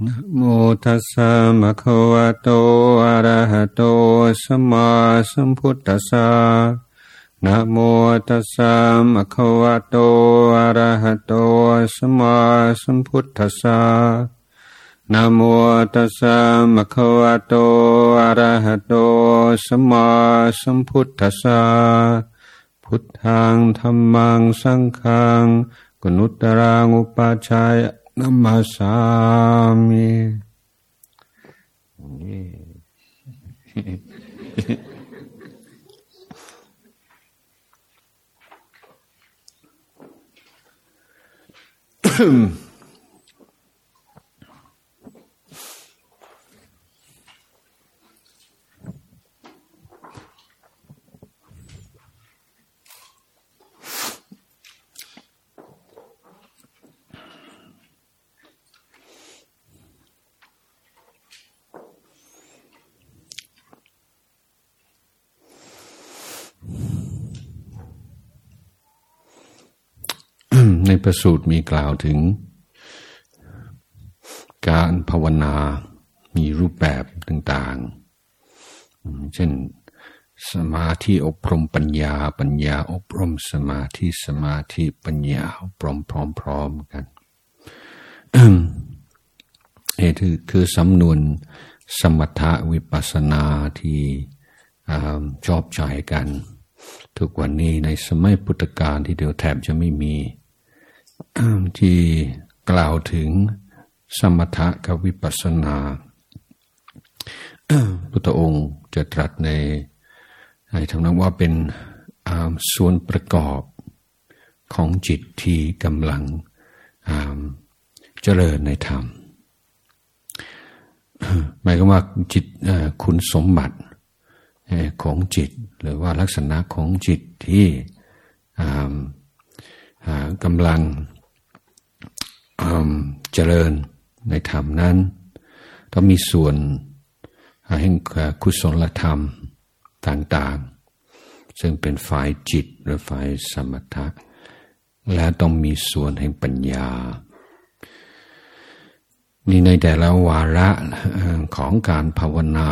นะโมตัสสะภะคะวะโตอะระหะโตสัมมาสัมพุทธัสสะนะโมตัสสะภะคะวะโตอะระหะโตสัมมาสัมพุทธัสสะนะโมตัสสะภะคะวะโตอะระหะโตสัมมาสัมพุทธัสสะพุทธังธัมมังสังฆังกุณุตตรังอุปัชฌายะนัมมาสามิในประสูตรมีกล่าวถึงการภาวนามีรูปแบบต่างๆเช่นสมาธิอบรมปัญญาปัญญาอบรมสมาธิสมาธิปัญญาอบรมพร้อมๆกันคือสำนวนสมถะวิปัสสนาที่ชอบใช้กันทุกวันนี้ในสมัยพุทธกาลที่เดียวแทบจะไม่มีที่กล่าวถึงสมถะกับวิปัสสนาพุทธองค์จะตรัสในทำนองว่าเป็นส่วนประกอบของจิตที่กำลังเจริญในธรรมหมายความว่าจิตคุณสมบัติของจิตหรือว่าลักษณะของจิตที่กำลังเจริญในธรรมนั้นต้องมีส่วนแห่งกุศลธรรมต่างๆซึ่งเป็นฝ่ายจิตหรือฝ่ายสมถะและต้องมีส่วนแห่งปัญญานี่ในแต่ละวาระของการภาวนา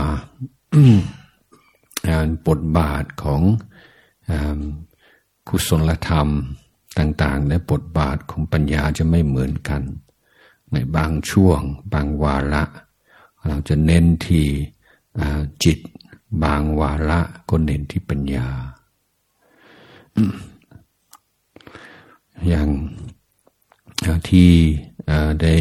บทบาทของกุศลธรรมต่างๆและบทบาทของปัญญาจะไม่เหมือนกันในบางช่วงบางวาระเราจะเน้นที่จิตบางวาระก็เน้นที่ปัญญาอย่างที่ได้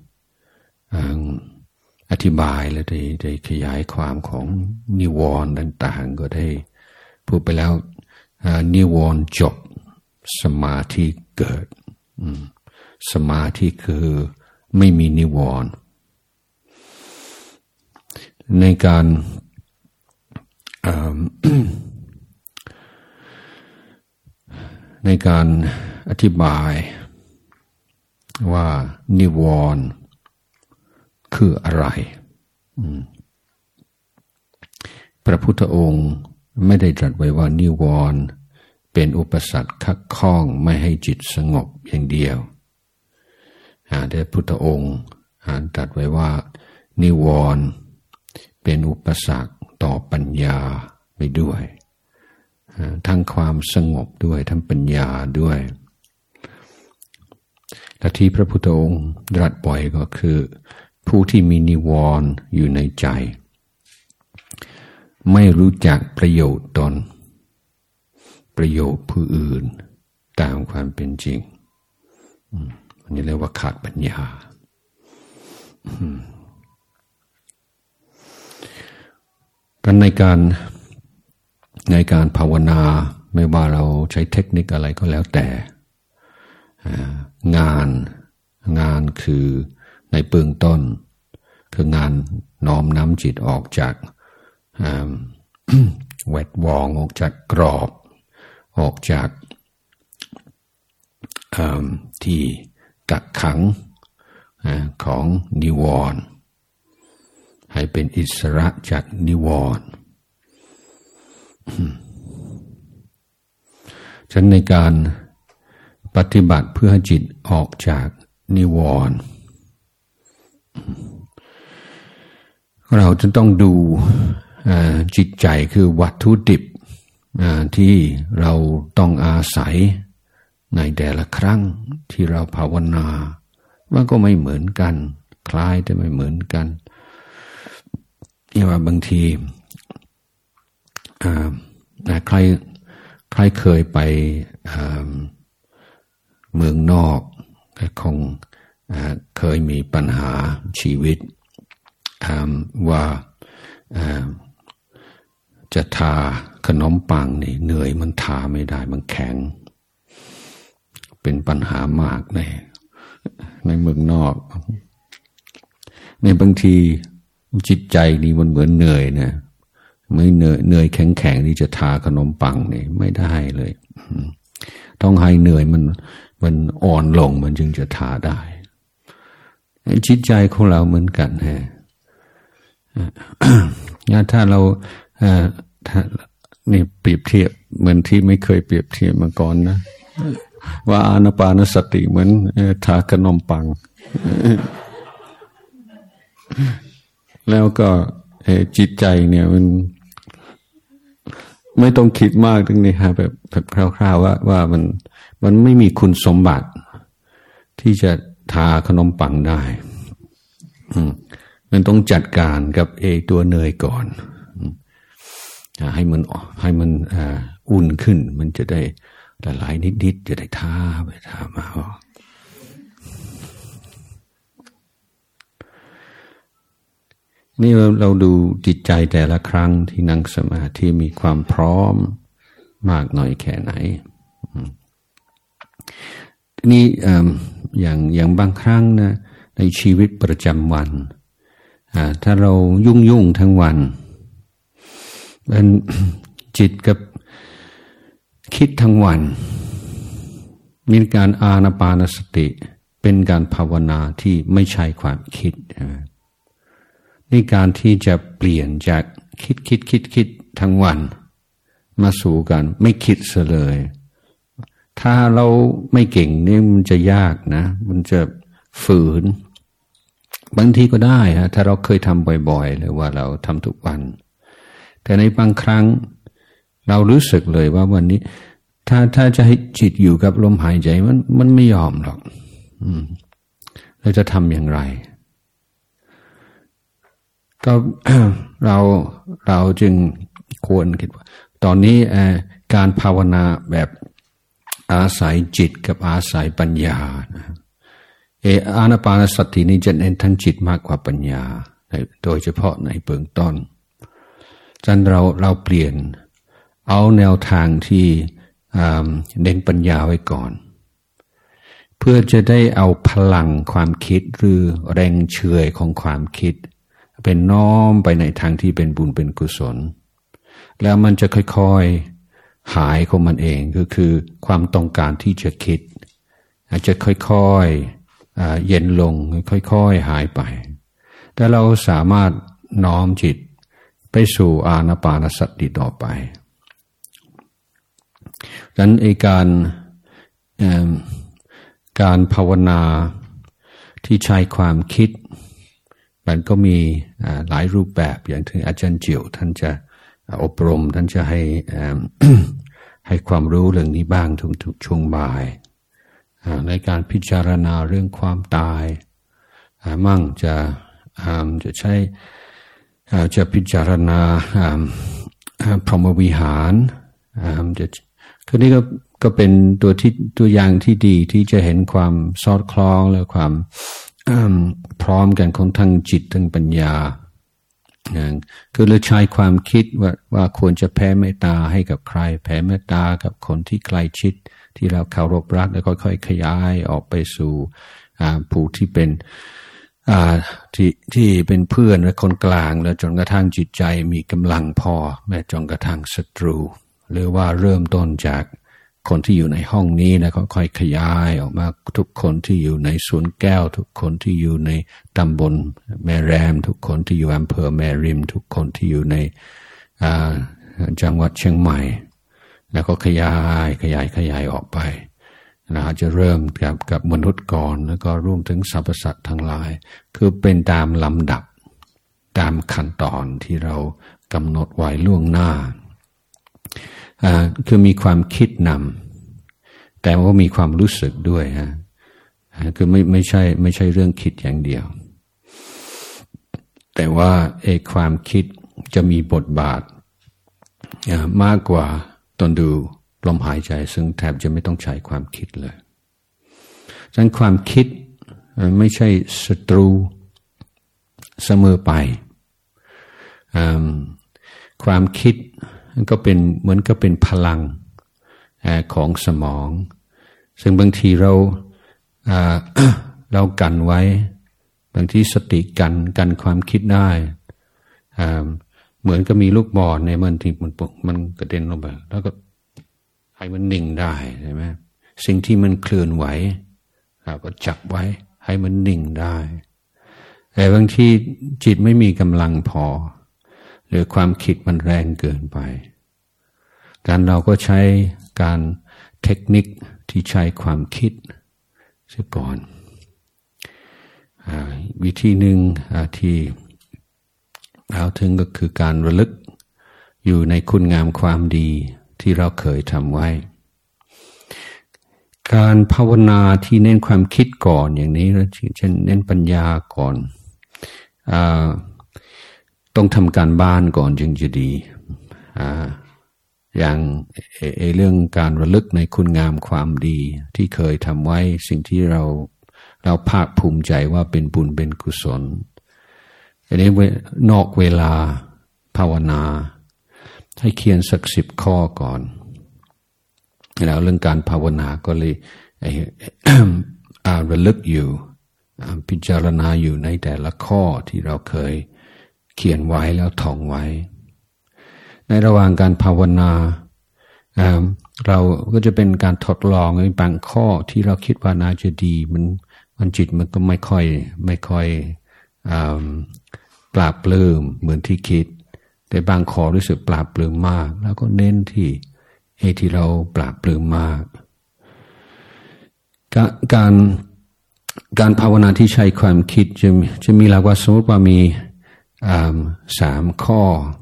อธิบายและได้ขยายความของนิวรณ์ต่างๆก็ได้พูดไปแล้วนิวรณ์จบสมาธิเกิดสมาธิคือไม่มีนิวรณ์ในการในการอธิบายว่านิวรณ์คืออะไรพระพุทธองค์ไม่ได้ตรัสไว้ว่านิวรณ์เป็นอุปสรรคขัดข้องไม่ให้จิตสงบอย่างเดียวแต่พุทธองค์ตรัสไว้ว่านิวรณ์เป็นอุปสรรคต่อปัญญาไปด้วยทั้งความสงบด้วยทั้งปัญญาด้วยและที่พระพุทธองค์ตรัสบ่อยก็คือผู้ที่มีนิวรณ์อยู่ในใจไม่รู้จักประโยชน์ตนประโยชน์ผู้อื่นตามความเป็นจริงอันนี้เรียกว่าขาดปัญญากันในการภาวนาไม่ว่าเราใช้เทคนิคอะไรก็แล้วแต่งานคือในเบื้องต้นคืองานน้อมน้ำจิตออกจากแวดวงออกจากกรอบออกจากที่กักขังของนิวรณ์ให้เป็นอิสระจากนิวรณ์ฉะนั้นในการปฏิบัติเพื่อให้จิตออกจากนิวรณ์เราจะต้องดูจิตใจคือวัตถุดิบที่เราต้องอาศัยในแต่ละครั้งที่เราภาวนามันก็ไม่เหมือนกันคล้ายแต่ไม่เหมือนกันนี่ว่าบางทีใครเคยไปเมืองนอกก็คงเคยมีปัญหาชีวิตว่าจะทาขนมปังนี่เหนื่อยมันทาไม่ได้มันแข็งเป็นปัญหามากในเมืองนอกในบางทีจิตใจนี่มันเหมือนเหนื่อยนะไม่เหนื่อยแข็งที่จะทาขนมปังนี่ไม่ได้เลยต้องให้เหนื่อยมันอ่อนลงมันจึงจะทาได้จิตใจของเราเหมือนกันฮะถ้าเรานี่เปรียบเทียบเหมือนที่ไม่เคยเปรียบเทียบมาก่อนนะว่าอานาปานสติเหมือนทาขนมปังแล้วก็จิตใจเนี่ยมันไม่ต้องคิดมากตรงนี้ฮะแบบคร่าวๆว่ามันไม่มีคุณสมบัติที่จะทาขนมปังได้มันต้องจัดการกับตัวเนยก่อนให้มันอุ่นขึ้นมันจะได้ละลายนิดๆจะได้ทาไปทามานี่เราดูจิตใจแต่ละครั้งที่นั่งสมาธิมีความพร้อมมากน้อยแค่ไหนนี่อย่างบางครั้งนะในชีวิตประจำวันถ้าเรายุ่งทั้งวันเป็นจิตกับคิดทั้งวันมีการอานาปานสติเป็นการภาวนาที่ไม่ใช่ความคิดนี่การที่จะเปลี่ยนจากคิดทั้งวันมาสู่กันไม่คิดเสียเลยถ้าเราไม่เก่งนี่มันจะยากนะมันจะฝืนบางทีก็ได้ฮะถ้าเราเคยทำบ่อยๆหรือว่าเราทำทุกวันแต่ในบางครั้งเรารู้สึกเลยว่าวันนี้ถ้าจะให้จิตอยู่กับลมหายใจมันไม่ยอมหรอกเราจะทำอย่างไรก็ เราจึงควรคิดว่าตอนนี้การภาวนาแบบอาศัยจิตกับอาศัยปัญญาอานาปานสตินี้จะเน้นทั้งจิตมากกว่าปัญญาโดยเฉพาะในเบื้องต้นฉะนั้นเราเปลี่ยนเอาแนวทางที่เน้นปัญญาไว้ก่อนเพื่อจะได้เอาพลังความคิดหรือแรงเฉื่อยของความคิดเป็นน้อมไปในทางที่เป็นบุญเป็นกุศลแล้วมันจะค่อยๆหายของมันเองก็คือความต้องการที่จะคิดอาจจะค่อยๆเย็นลงค่อยๆหายไปแต่เราสามารถน้อมจิตไปสู่อานาปานสติต่อไปดังนั้นการภาวนาที่ใช้ความคิดมันก็มีหลายรูปแบบอย่างที่อาจารย์จิ๋วท่านจะอบรมท่านจะให้ความรู้เรื่องนี้บ้างทุกช่วงบ่ายในการพิจารณาเรื่องความตายมั่งจะใช้จะพิจารณาพรหมวิหารคือนี่ก็เป็นตัวอย่างที่ดีที่จะเห็นความสอดคล้องและความพร้อมกันของทั้งจิตทั้งปัญญาคือเราใช้ความคิดว่าควรจะแผ่เมตตาให้กับใครแผ่เมตตากับคนที่ใกล้ชิดที่เราเคารพรักแล้วค่อยๆขยายออกไปสู่ผู้ที่เป็นที่เป็นเพื่อนและคนกลางแล้วจนกระทั่งจิตใจมีกำลังพอแม้จนกระทั่งศัตรูหรือว่าเริ่มต้นจากคนที่อยู่ในห้องนี้แล้วค่อยๆขยายออกมาทุกคนที่อยู่ในสวนแก้วทุกคนที่อยู่ในตำบลแม่แรมทุกคนที่อยู่อำเภอแม่ริมทุกคนที่อยู่ในจังหวัดเชียงใหม่แล้วก็ขยายออกไปเราจะเริ่มกับมนุษย์ก่อนแล้วก็รวมถึงสรรพสัตว์ทั้งหลายคือเป็นตามลำดับตามขั้นตอนที่เรากำหนดไว้ล่วงหน้าคือมีความคิดนำแต่ว่ามีความรู้สึกด้วยฮะคือไม่ใช่เรื่องคิดอย่างเดียวแต่ว่าความคิดจะมีบทบาทมากกว่าตอนดูลมหายใจซึ่งแทบจะไม่ต้องใช้ความคิดเลยฉะนั้นความคิดไม่ใช่ศัตรูเสมอไปความคิดก็เป็นเหมือนก็เป็นพลังของสมองซึ่งบางทีเรากันไว้บางทีสติกันความคิดได้เหมือนก็มีลูกบอลในมันที่มันกระเด็นลงไปแล้วก็ให้มันนิ่งได้ใช่ไหมสิ่งที่มันเคลื่อนไหวก็จับไว้ให้มันนิ่งได้แต่บางทีจิตไม่มีกำลังพอหรือความคิดมันแรงเกินไปการเราก็ใช้การเทคนิคที่ใช้ความคิดเสียก่อนวิธีหนึ่งที่เราถึงก็คือการระลึกอยู่ในคุณงามความดีที่เราเคยทำไว้การภาวนาที่เน้นความคิดก่อนอย่างนี้เช่นเน้นปัญญาก่อนต้องทำการบ้านก่อนจึงจะดีอย่างเรื่องการระลึกในคุณงามความดีที่เคยทำไว้สิ่งที่เราภาคภูมิใจว่าเป็นบุญเป็นกุศลอันนี้นอกเวลาภาวนาให้เขียนสัก10 ข้อก่อนแล้วเรื่องการภาวนาก็เลยระลึกอยู่พิจารณาอยู่ในแต่ละข้อที่เราเคยเขียนไว้แล้วท่องไว้ในระหว่างการภาวนาเราก็จะเป็นการทดลองในบางข้อที่เราคิดว่าน่าจะดีมันจิตมันก็ไม่ค่อยปราบปลื้มเหมือนที่คิดแต่บางข้อรู้สึกปราบปลื้มมากแล้วก็เน้นที่เราปราบปลื้มมากการภาวนาที่ใช้ความคิดจะมีหลักว่าสมมติว่ามี3 ข้อ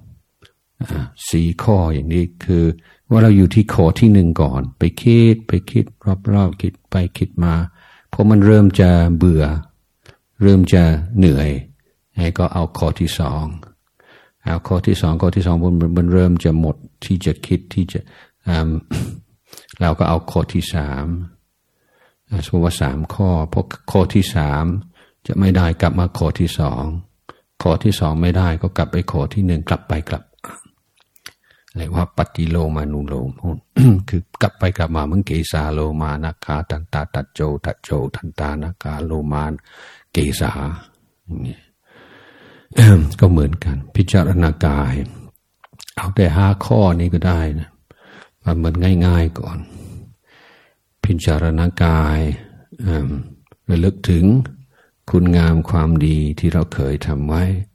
4 ข้ออย่างนี้คือว่าเราอยู่ที่ข้อที่1ก่อนไปคิดรอบๆคิดไปคิดมาพอมันเริ่มจะเบื่อเริ่มจะเหนื่อยก็เอาข้อที่2เอาข้อที่2มันเริ่มจะหมดที่จะคิดที่จะเราก็เอาข้อที่3สมมติว่า3 ข้อพอข้อที่3จะไม่ได้กลับมาข้อที่2ข้อที่2ไม่ได้ก็กลับไปข้อที่1กลับเรียกว่าปฏิโลมานุโลม คือกลับไปกลับมาเหมือนเกสาโลมานาคาตันตาตัจโจทันตานาคาโลมานเกสาก็เหมือนกันพิจารณากายเอาแต่5 ข้อนี้ก็ได้นะมันเหมือนง่ายๆก่อนพิจารณากายระลึกถึงคุณงามความดีที่เราเคยทำไว้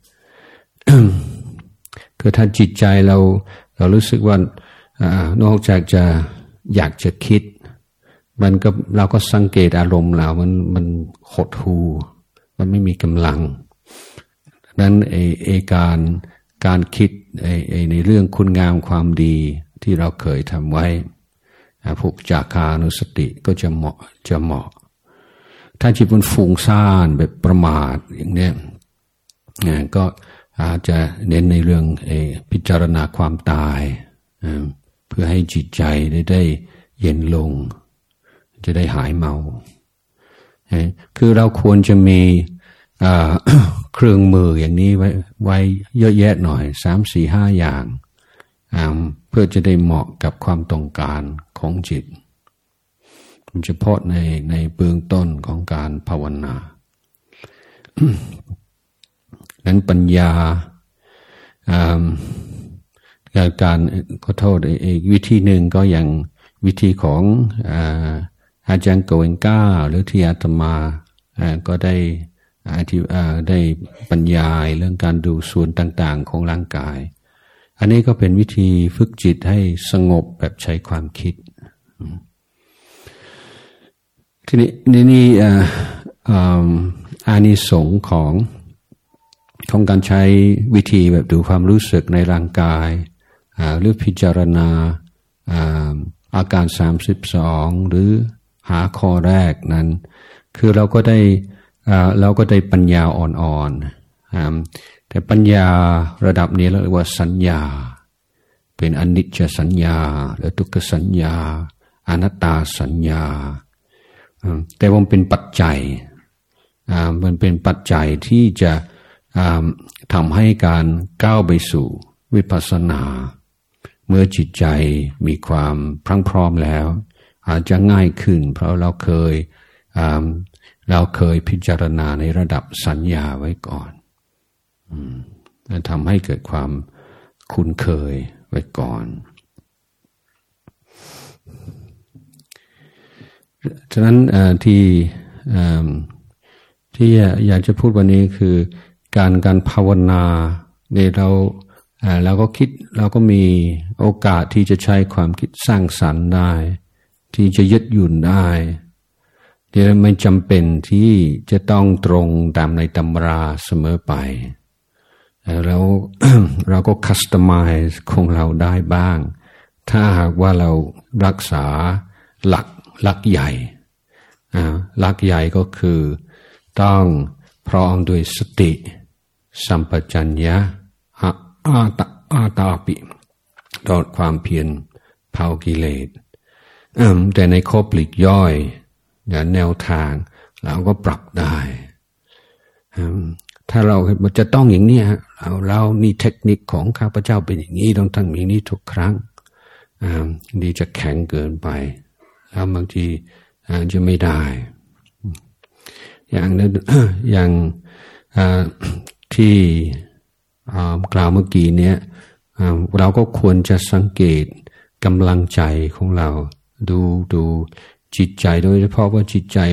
คือถ้าจิตใจเรารู้สึกว่านอกจากจะอยากจะคิดเราก็สังเกตอารมณ์เรามันหดหู่มันไม่มีกำลังนั้นการคิดในเรื่องคุณงามความดีที่เราเคยทำไว้พวกจาคานุสติก็จะเหมาะถ้าจิตมันฟุ้งซ่านแบบประมาทอย่างนี้ก็อาจจะเน้นในเรื่องพิจารณาความตายเพื่อให้จิตใจได้เย็นลงจะได้หายเมาคือเราควรจะมีเครื่องมืออย่างนี้ไว้เยอะแยะหน่อย3 4 5 อย่างเพื่อจะได้เหมาะกับความต้องการของจิตเฉพาะในเบื้องต้นของการภาวนา นั้นปัญญาการขอโทษอีกวิธีหนึ่งก็อย่างวิธีของอาจารย์โกเอนก้าหรือที่อาตมาก็ได้บรรยายเรื่องการดูส่วนต่างๆของร่างกายอันนี้ก็เป็นวิธีฝึกจิตให้สงบแบบใช้ความคิดทีนี้อานิสงส์ของของการใช้วิธีแบบดูความรู้สึกในร่างกายหรือพิจารณาอาการ32หรือหาข้อแรกนั้นคือเราก็ได้ปัญญาอ่อนๆแต่ปัญญาระดับนี้เราเรียกว่าสัญญาเป็นอนิจจสัญญาหรือทุกขสัญญาอนัตตาสัญญาแต่ว่ามันเป็นปัจจัยที่จะทำให้การก้าวไปสู่วิปัสสนาเมื่อจิตใจมีความพรั่งพร้อมแล้วอาจจะง่ายขึ้นเพราะเราเคยพิจารณาในระดับสัญญาไว้ก่อนทำให้เกิดความคุ้นเคยไว้ก่อนฉะนั้นที่อยากจะพูดวันนี้คือการภาวนาเนี่ยเราก็คิดเราก็มีโอกาสที่จะใช้ความคิดสร้างสรรค์ได้ที่จะยึดหยุ่นได้เดี๋ยวไม่จำเป็นที่จะต้องตรงตามในตำราเสมอไปเราก็คัสตอมไมซ์ของเราได้บ้างถ้าหากว่าเรารักษาหลักใหญ่หลักใหญ่ก็คือต้องพร้อมด้วยสติสัมปชัญญะอาตาปิตลอดความเพียรเผากิเลสแต่ในข้อปลีกย่อยแนวทางเราก็ปรับได้ถ้าเราจะต้องอย่างนี้เรานี่เทคนิคของข้าพเจ้าเป็นอย่างนี้ต้องทำอย่างนี้ทุกครั้งดีจะแข็งเกินไปแล้วบางทีจะไม่ได้อย่างที่กล่าวเมื่อกี้เนี้ยเราก็ควรจะสังเกตกำลังใจของเราดูจิตใจโดยเฉพาะว่าจิตใจ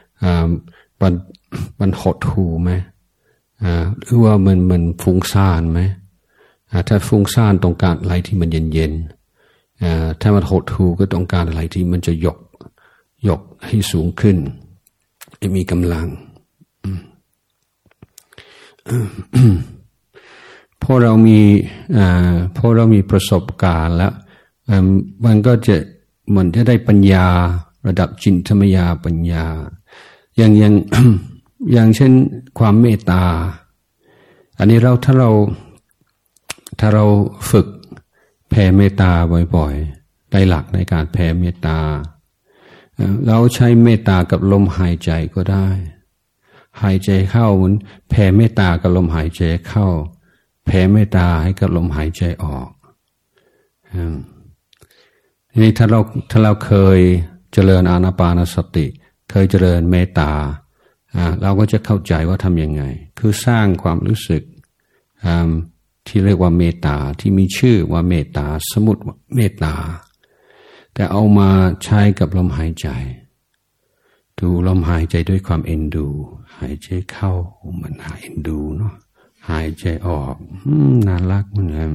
มันหดหู่ไหมหรือว่ามันฟุ้งซ่านไหมถ้าฟุ้งซ่านต้องการอะไรที่มันเย็นๆถ้ามันหดหู่ก็ต้องการอะไรที่มันจะยกให้สูงขึ้นให้มีกำลังพอเรามีประสบการณ์แล้วมันก็จะมันจะได้ปัญญาระดับจินตมยาปัญญาอย่างเช่นความเมตตาอันนี้ถ้าเราฝึกแผ่เมตตาบ่อยๆได้หลักในการแผ่เมตตาเราใช้เมตตากับลมหายใจก็ได้หายใจเข้ามันแผ่เมตตากับลมหายใจเข้าแผ่เมตตาให้กับลมหายใจออกนี่ถ้าเราเคยเจริญอานาปานสติเคยเจริญเมตตาเราก็จะเข้าใจว่าทำยังไงคือสร้างความรู้สึกที่เรียกว่าเมตตาที่มีชื่อว่าเมตตาสมุติเมตตาแต่เอามาใช้กับลมหายใจดูลมหายใจด้วยความเอ็นดูหายใจเข้ามันหายเอ็นดูเนาะหายใจออกน่ารักเหมือนกัน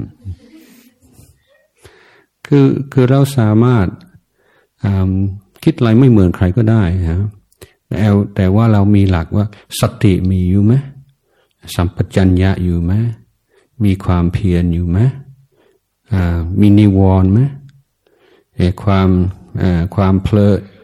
คือเราสามารถคิดอะไรไม่เหมือนใครก็ได้ครับแต่ว่าเรามีหลักว่าสติมีอยู่ไหมสัมปชัญญะอยู่ไหมมีความเพียรอยู่ไหมมีนิวรณ์ไหมความเพ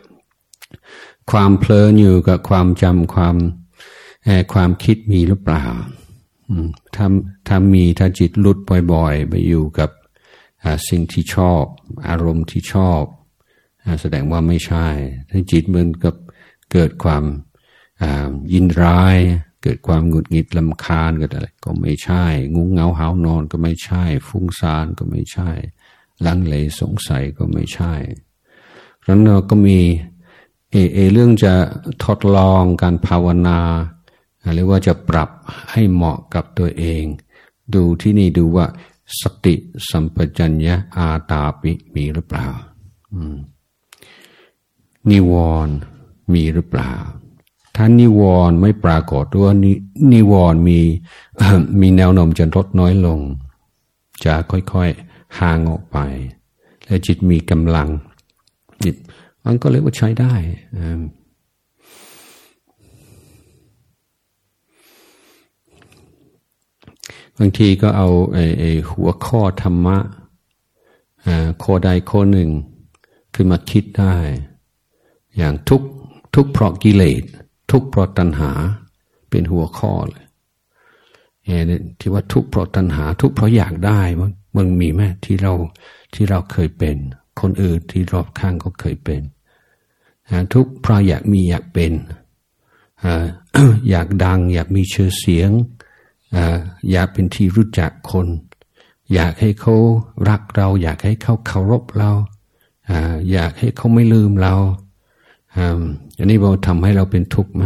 ลินอยู่กับความจำความคิดมีหรือเปล่าถ้าจิตหลุดบ่อยๆไปอยู่กับสิ่งที่ชอบอารมณ์ที่ชอบแสดงว่าไม่ใช่ถ้าจิตมันกับเกิดความยินร้ายเกิดความหงุดหงิดรำคาญเกิดอะไรก็ไม่ใช่งุ้งเหงาหาวนอนก็ไม่ใช่ฟุ้งซ่านก็ไม่ใช่ลังเลสงสัยก็ไม่ใช่เพราะนั้นเราก็มีเรื่องจะทดลองการภาวนาหรือว่าจะปรับให้เหมาะกับตัวเองดูที่นี่ดูว่าสติสัมปชัญญะอาตาปิมีหรือเปล่านิวรณ์มีหรือเปล่าถ้านิวรณ์ไม่ปรากฏว่านิวรณ์มีแนวโน้มจะลดน้อยลงจะค่อยๆห่างออกไปและจิตมีกำลังจิตมันก็เรียกว่าใช้ได้บางทีก็เอาหัวข้อธรรมะข้อใดข้อหนึ่งขึ้นมาคิดได้อย่างทุกเพราะกิเลสทุกเพราะตัณหาเป็นหัวข้อเลยที่ว่าทุกเพราะตัณหาทุกเพราะอยากได้มันมีไหมที่เราเคยเป็นคนอื่นที่รอบข้างก็เคยเป็นทุกเพราะอยากมีอยากเป็นอยากดังอยากมีชื่อเสียงอยากเป็นที่รู้จักคนอยากให้เขารักเราอยากให้เขาเคารพเราอยากให้เขาไม่ลืมเราอันนี้เราทำให้เราเป็นทุกข์ไหม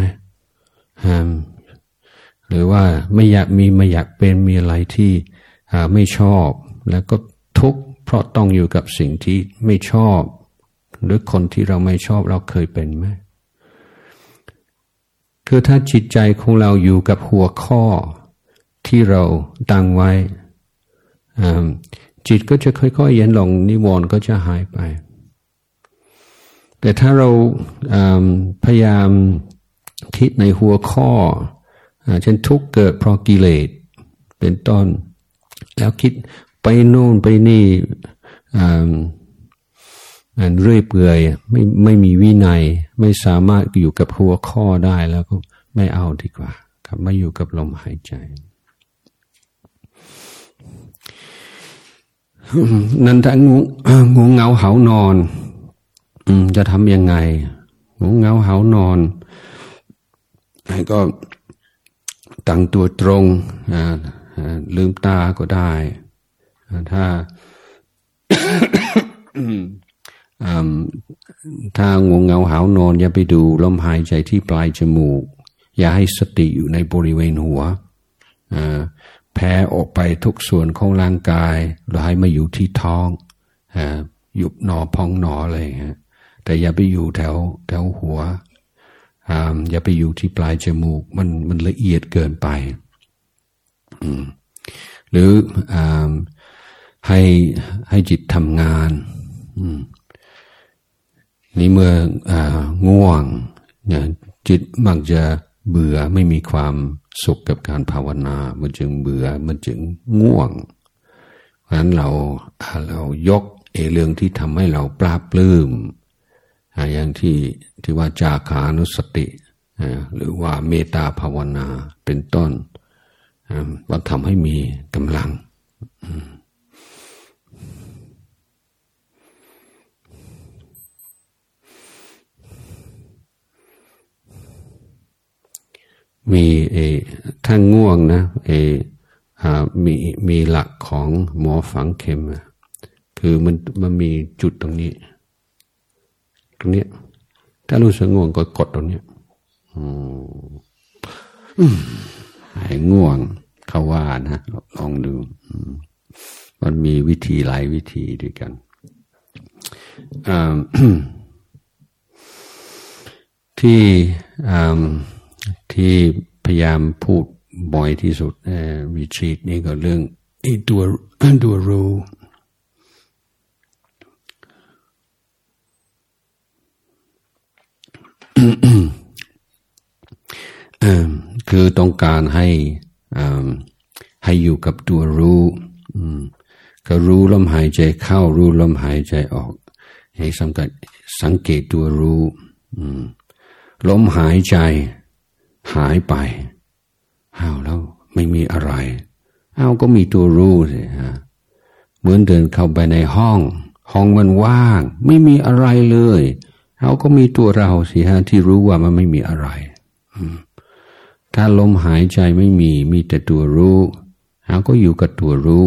หรือว่าไม่อยากมีไม่อยากเป็นมีอะไรที่ไม่ชอบแล้วก็ทุกข์เพราะต้องอยู่กับสิ่งที่ไม่ชอบหรือคนที่เราไม่ชอบเราเคยเป็นไหมคือถ้าจิตใจของเราอยู่กับหัวข้อที่เราตั้งไว้จิตก็จะค่อยๆเย็นลงนิวรณ์ก็จะหายไปแต่ถ้าเราพยายามคิดในหัวข้อเช่นทุกข์เกิดเพราะกิเลสเป็นต้นแล้วคิดไปโน่นไปนี่เรื่อยเปื่อยไม่มีวินัยไม่สามารถอยู่กับหัวข้อได้แล้วก็ไม่เอาดีกว่าครับมาอยู่กับลมหายใจนั่นถ้างูเงาเหานอนจะทำยังไงงูเงาเหานอนก็ตั้งตัวตรงลืมตาก็ได้ถ้างูเงาเหานอนอย่าไปดูลมหายใจที่ปลายจมูกอย่าให้สติอยู่ในบริเวณหัวแผ่ออกไปทุกส่วนของร่างกายเราให้มาอยู่ที่ท้องยุบหนอพองหนออะไรฮะแต่อย่าไปอยู่แถวหัวอย่าไปอยู่ที่ปลายจมูกมันละเอียดเกินไปหรือให้จิตทำงานนี่เมื่อง่วงจิตมักจะเบื่อไม่มีความสุขกับการภาวนามันจึงเบื่อมันจึงง่วงเพราะฉะนั้นเรายกเรื่องที่ทำให้เราปราบปลื้มอย่างที่ว่าจาขานุสติหรือว่าเมตตาภาวนาเป็นต้นว่าทำให้มีกำลังมีถ้าง่วงนะมีหลักของหมอฝังเข็มคือมันมีจุดตรงนี้ถ้ารู้สึกง่วงก็กดตรงนี้ให้ง่วงเขาว่านะลองดูมันมีวิธีหลายวิธีด้วยกันที่พยายามพูดบ่อยที่สุดรีทรีตนี่ก็เรื่องตัวรู้คือต้องการให้อยู่กับตัวรู้ก็รู้ลมหายใจเข้ารู้ลมหายใจออกให้สังเกตตัวรู้ลมหายใจหายไปแล้วไม่มีอะไรก็มีตัวรู้สิเหมือนเดินเข้าไปในห้องมันว่างไม่มีอะไรเลยก็มีตัวเราสิที่รู้ว่ามันไม่มีอะไรถ้าลมหายใจไม่มีแต่ตัวรู้ก็อยู่กับตัวรู้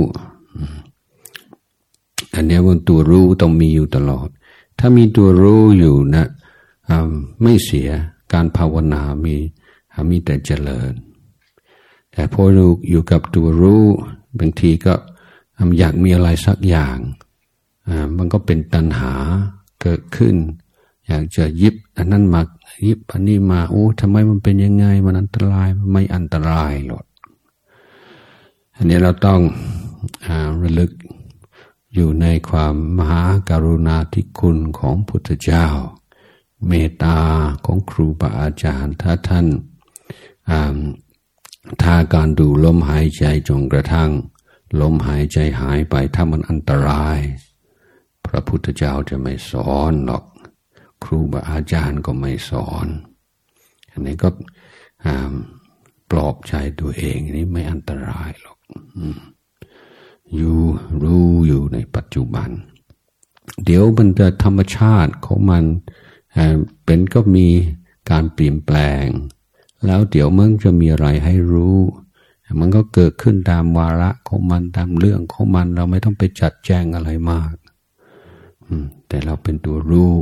อันนี้ว่าตัวรู้ต้องมีอยู่ตลอดถ้ามีตัวรู้อยู่นะไม่เสียการภาวนามีแต่เจริญแต่พออยู่กับตัวรู้บางทีก็อยากมีอะไรสักอย่างมันก็เป็นตัณหาเกิดขึ้นอยากจะยิบอันนั้นมายิบอันนี้มาทำไมมันเป็นยังไงมันอันตรายไม่อันตรายหรอกอันนี้เราต้องระลึกอยู่ในความมหากรุณาธิคุณของพุทธเจ้าเมตตาของครูบาอาจารย์ถ้าท่านถ้าการดูลมหายใจจนกระทั่งลมหายใจหายไปถ้ามันอันตรายพระพุทธเจ้าจะไม่สอนหรอกครูบาอาจารย์ก็ไม่สอนอันนี้ก็ปลอบใจตัวเองนี่ไม่อันตรายหรอกอยู่รู้อยู่ในปัจจุบันเดี๋ยวมันจะธรรมชาติของมันเป็นก็มีการเปลี่ยนแปลงแล้วเดี๋ยวมันจะมีอะไรให้รู้มันก็เกิดขึ้นตามวาระของมันตามเรื่องของมันเราไม่ต้องไปจัดแจงอะไรมากแต่เราเป็นตัวรู้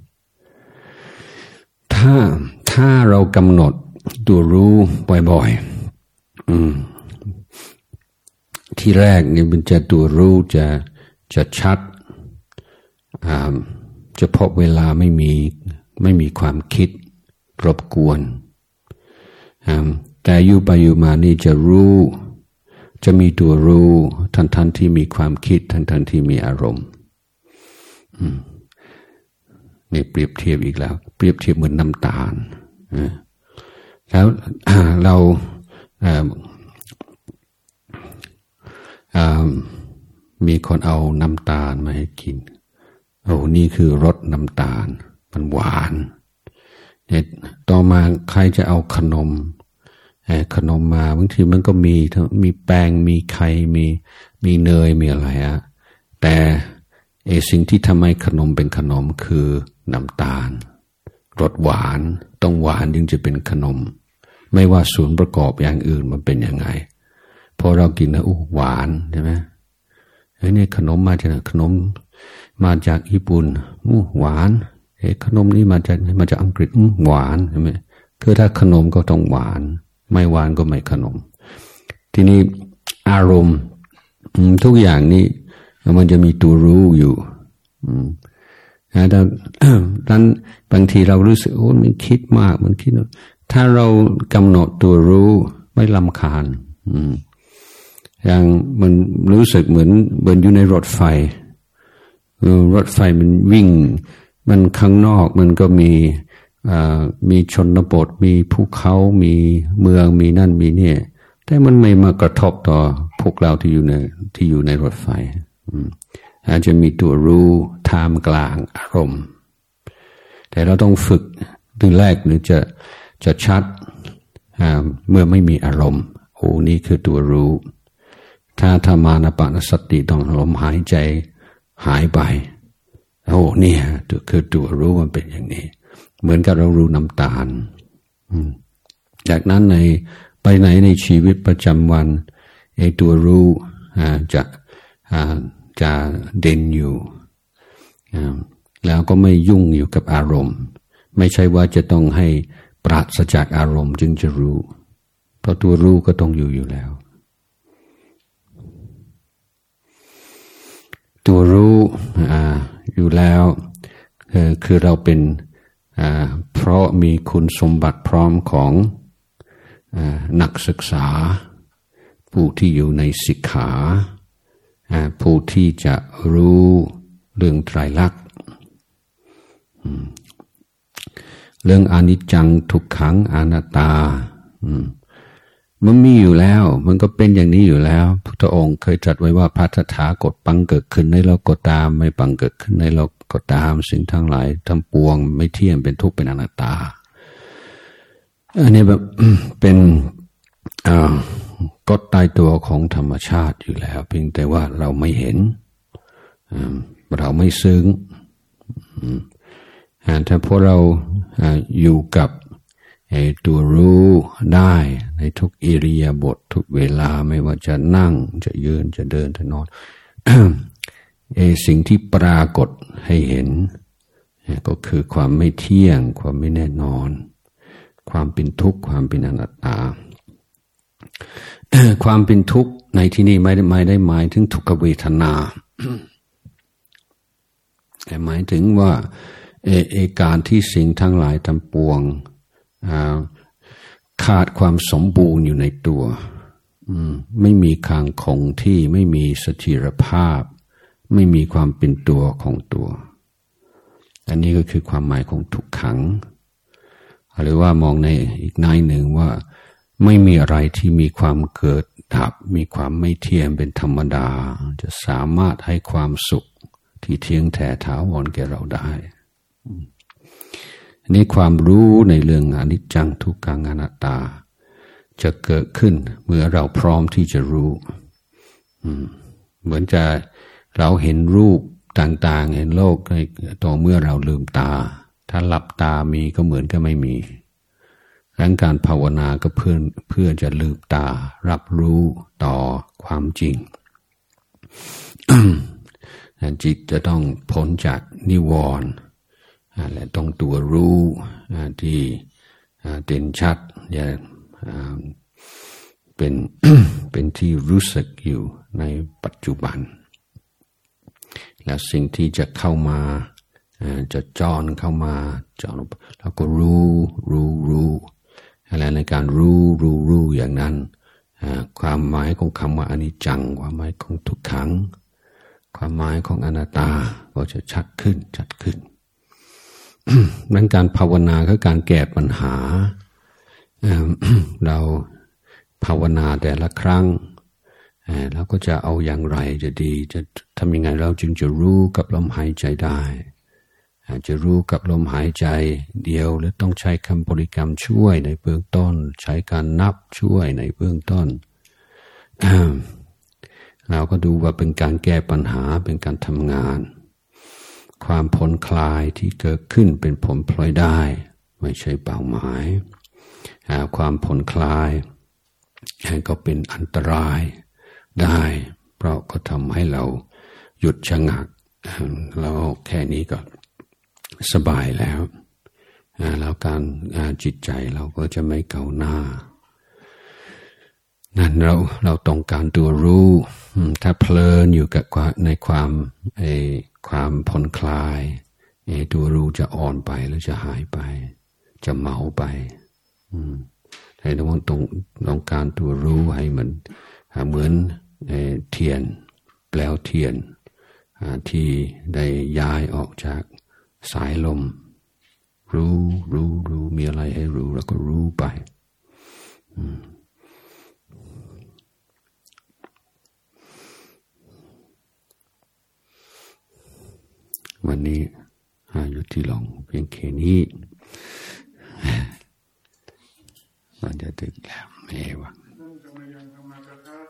ถ้าเรากำหนดตัวรู้บ่อยๆที่แรกนี่มันจะตัวรู้จะชัดเฉพาะเวลาไม่มีความคิดรบกวนแต่อยู่ไปอยู่มานี่จะรู้จะมีตัวรู้ทันที่มีความคิดทันที่มีอารมณ์นี่เปรียบเทียบอีกแล้วเปรียบเทียบเหมือนน้ำตาลแล้วเรามีคนเอาน้ำตาลมาให้กินโอ้นี่คือรสน้ำตาลมันหวานเนี่ยต่อมาใครจะเอาขนมมาบางทีมันก็มีแป้งมีไข่มีเนยมีอะไรแต่สิ่งที่ทำให้ขนมเป็นขนมคือน้ำตาลรสหวานต้องหวานจึงจะเป็นขนมไม่ว่าส่วนประกอบอย่างอื่นมันเป็นยังไงพอเรากินนะหวานใช่ไหมนี่ขนมมาจากขนมมาจากญี่ปุ่นหวานขนมนี้มาจากอังกฤษหวานใช่ไหมคือถ้าขนมก็ต้องหวานไม่หวานก็ไม่ขนมทีนี้อารมณ์ทุกอย่างนี้มันจะมีตัวรู้อยู่ดังบางทีเรารู้สึกมันคิดมากมันคิดถ้าเรากำหนดตัวรู้ไม่รำคาญอย่างมันรู้สึกเหมือนอยู่ในรถไฟมันวิ่งมันข้างนอกมันก็มีชนบทมีภูเขามีเมืองมีนั่นมีนี่แต่มันไม่มากระทบต่อพวกเราที่อยู่ในรถไฟอาจจะมีตัวรู้ท่ามกลางอารมณ์แต่เราต้องฝึกถึงแรกหรือจะชัดเมื่อไม่มีอารมณ์นี่คือตัวรู้ถ้าธรรมานาปานสติต้องลมหายใจหายไปเนี่ยคือตัวรู้มันเป็นอย่างนี้เหมือนกับเรารู้น้ำตาลจากนั้นไปไหนในชีวิตประจำวันตัวรู้จะเด่นอยู่แล้วก็ไม่ยุ่งอยู่กับอารมณ์ไม่ใช่ว่าจะต้องให้ปราศจากอารมณ์จึงจะรู้เพราะตัวรู้ก็ต้องอยู่แล้วตัวรู้อยู่แล้วคือเราเป็นเพราะมีคุณสมบัติพร้อมของนักศึกษาผู้ที่อยู่ในศิกขาผู้ที่จะรู้เรื่องไตรลักษณ์เรื่องอนิจจังทุกขังอนัตตามันมีอยู่แล้วมันก็เป็นอย่างนี้อยู่แล้วพุทธองค์เคยตรัสไว้ว่าพระตถาคตบังเกิดขึ้นในโลกก็ตามไม่บังเกิดขึ้นในโลกก็ตามสิ่งทั้งหลายทั้งปวงไม่เที่ยงเป็นทุกข์เป็นอนัตตาอันนี้แบบเป็นกฎตายตัวของธรรมชาติอยู่แล้วเพียงแต่ว่าเราไม่เห็นเราไม่ซึ้งถ้าพวกเราอยู่กับตัวรู้ได้ในทุกอิริยาบถทุกเวลาไม่ว่าจะนั่งจะยืนจะเดินจะนอน สิ่งที่ปรากฏให้เห็นก็คือความไม่เที่ยงความไม่แน่นอนความเป็นทุกข์ความเป็นอนัตตา ความเป็นทุกข์ในที่นี้ไม่ได้หมายถึงทุกขเวทนา แต่หมายถึงว่าการที่สิ่งทั้งหลายทั้งปวงขาดความสมบูรณ์อยู่ในตัวไม่มีคงคงที่ไม่มีเสถียรภาพไม่มีความเป็นตัวของตัวอันนี้ก็คือความหมายของทุกขังหรือว่ามองในอีกในหนึ่งว่าไม่มีอะไรที่มีความเกิดดับมีความไม่เที่ยงเป็นธรรมดาจะสามารถให้ความสุขที่เที่ยงแท้ถาวรแก่เราได้อันนี้ความรู้ในเรื่องอนิจจังทุกขังอนัตตาจะเกิดขึ้นเมื่อเราพร้อมที่จะรู้เหมือนจะเราเห็นรูปต่างๆเห็นโลกต่อเมื่อเราลืมตาถ้าหลับตามีก็เหมือนกับไม่มีดังการภาวนาก็เพื่อจะลืมตารับรู้ต่อความจริง จิตจะต้องพ้นจากนิวรณ์และต้องตัวรู้ที่เด่นชัดอย่าเป็น เป็นที่รู้สึกอยู่ในปัจจุบันและสิ่งที่จะเข้ามาจะจ้อนเข้ามาจ้อนแล้วก็รู้อะไรในการรู้อย่างนั้นความหมายของคำว่าอนิจจังความหมายของทุกขังความหมายของอนัตตาก็จะชัดขึ้นนั้นการภาวนาคือการแก้ปัญหาเราภาวนาแต่ละครั้งเราก็จะเอาอย่างไรจะดีจะทำยังไงเราจึงจะรู้กับลมหายใจได้จะรู้กับลมหายใจเดียวหรือต้องใช้คำบริกรรมช่วยในเบื้องต้นใช้การนับช่วยในเบื้องต้นเราก็ดูว่าเป็นการแก้ปัญหาเป็นการทำงานความผ่อนคลายที่เกิดขึ้นเป็นผลพลอยได้ไม่ใช่เป้าหมายความผ่อนคลายก็เป็นอันตรายได้เพราะก็ทำให้เราหยุดชะงักเราแค่นี้ก็สบายแล้วแล้วการจิตใจเราก็จะไม่ก้าวหน้านั่นเราต้องการตัวรู้ถ้าเพลินอยู่กับในความผ่อนคลายตัวรู้จะอ่อนไปแล้วจะหายไปจะเมาไปให้ต้องการตัวรู้ให้มันเหมือนเทียนแปลวเทียนที่ได้ย้ายออกจากสายลมรู้มีอะไรให้รู้แล้วก็รู้ไปวันนี้อยู่ที่หลงเพียงแค่นี้มันจะถึงแล้วไม่หวัง